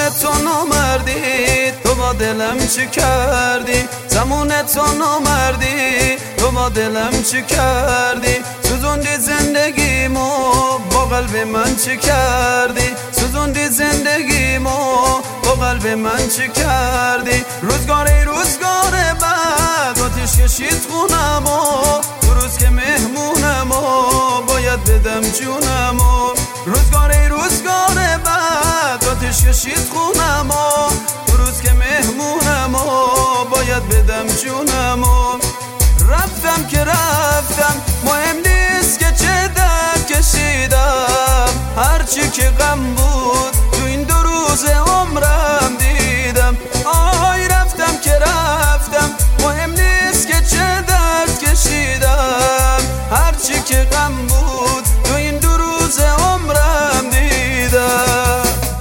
زمان تو نامردی تو با دلم چی کردی؟ زمان تو نامردی تو با دلم چی کردی؟ سوزوندی زندگیمو با قلب من چی کردی؟ سوزوندی زندگیمو با قلب من چی کردی؟ روزگار بعد آتیش کشید خونمو، دو روز که مهمونمو باید بدم جونمو. روزگار بعد آتیش کشید خونمو، دو روز که مهمونمو باید بدم جونمو. رفتم که رفتم مهم نیست که چه درد کشیدم، هرچی که غم بود تو این 2 روز عمرم دیدم. آی رفتم که رفتم مهم نیست که چه درد کشیدم، هرچی که غم بود تو این 2 روز عمرم دیدم.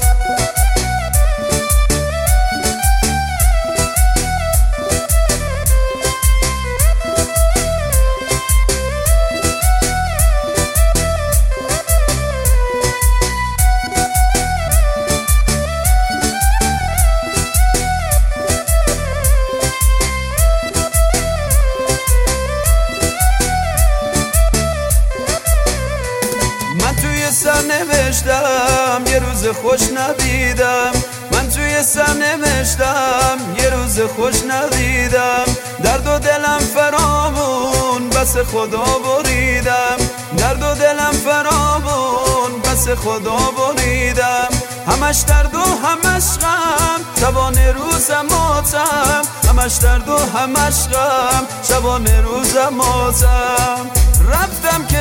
سرنوشتم یه روز خوش ندیدم، من توی سرنوشتم یه روز خوش ندیدم. درد و دلم فراوون بس خدا بریدم، درد و دلم فراوون بس خدا بریدم. همش درد و همش غم شبانه روزم ماتم، همش درد و همش غم شبانه روزم ماتم. رفتم که